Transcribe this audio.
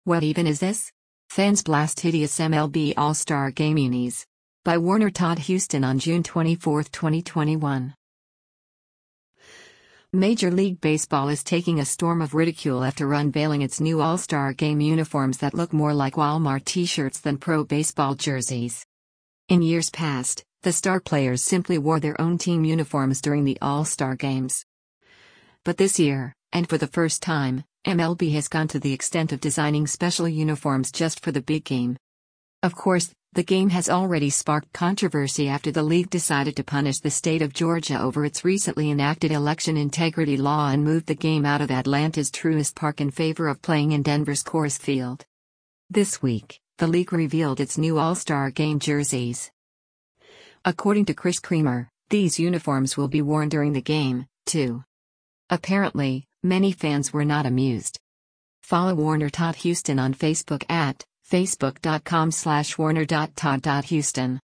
What even is this? Fans blast hideous MLB All-Star Game unis. By Warner Todd Huston on June 24, 2021. Major League Baseball is taking a storm of ridicule after unveiling its new All-Star Game uniforms that look more like Walmart t-shirts than pro baseball jerseys. In years past, the star players simply wore their own team uniforms during the All-Star Games. But this year, and for the first time, MLB has gone to the extent of designing special uniforms just for the big game. Of course, the game has already sparked controversy after the league decided to punish the state of Georgia over its recently enacted election integrity law and moved the game out of Atlanta's Truist Park in favor of playing in Denver's Coors Field. This week, the league revealed its new All-Star Game jerseys. According to Chris Creamer, these uniforms will be worn during the game, too. Apparently, many fans were not amused. Follow Warner Todd Huston on Facebook at facebook.com/warner.todd.huston.